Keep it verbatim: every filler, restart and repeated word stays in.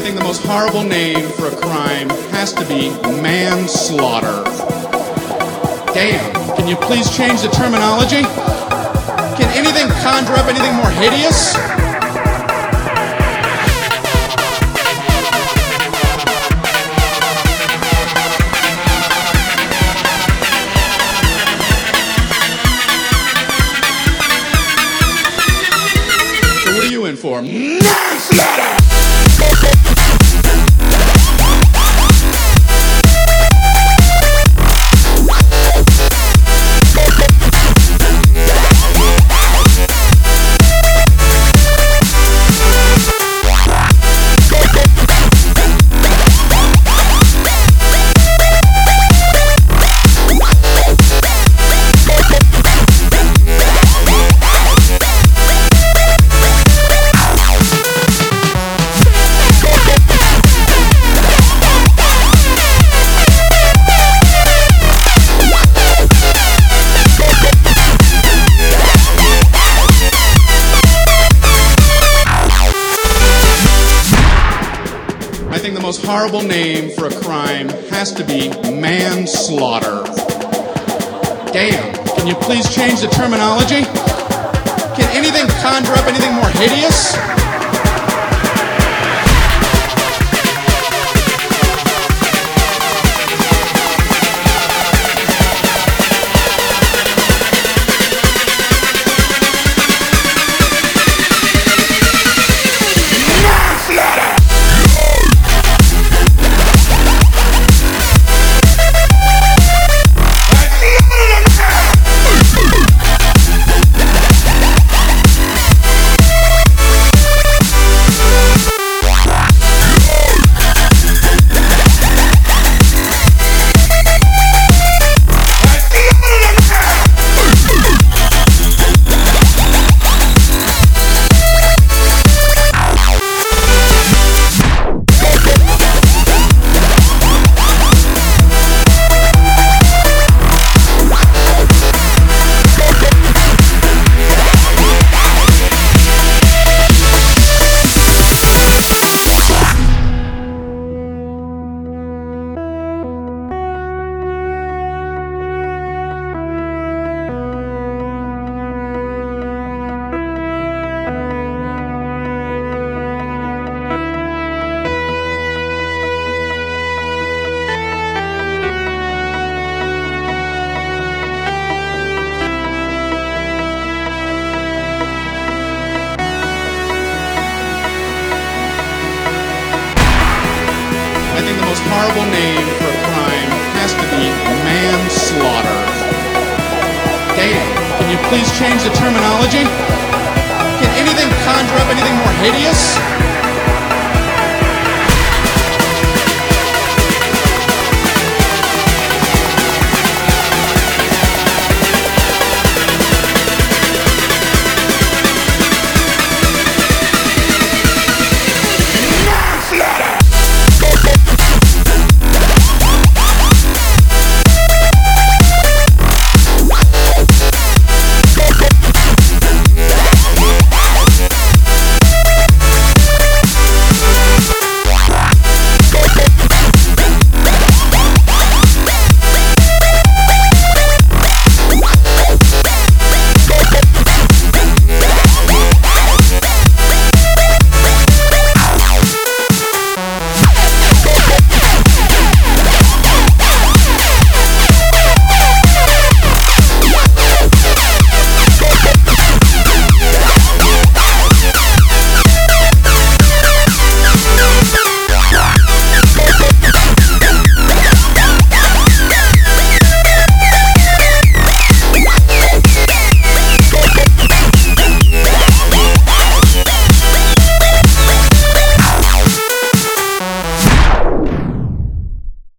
think the most horrible name for a crime has to be manslaughter. Damn, can you please change the terminology? Can anything conjure up anything more hideous? So what are you in for? Manslaughter! I think the most horrible name for a crime has to be manslaughter. Damn, can you please change the terminology? Can anything conjure up anything more hideous? I think the most horrible name for a crime has to be manslaughter. Damn, can you please change the terminology? Can anything conjure up anything more hideous?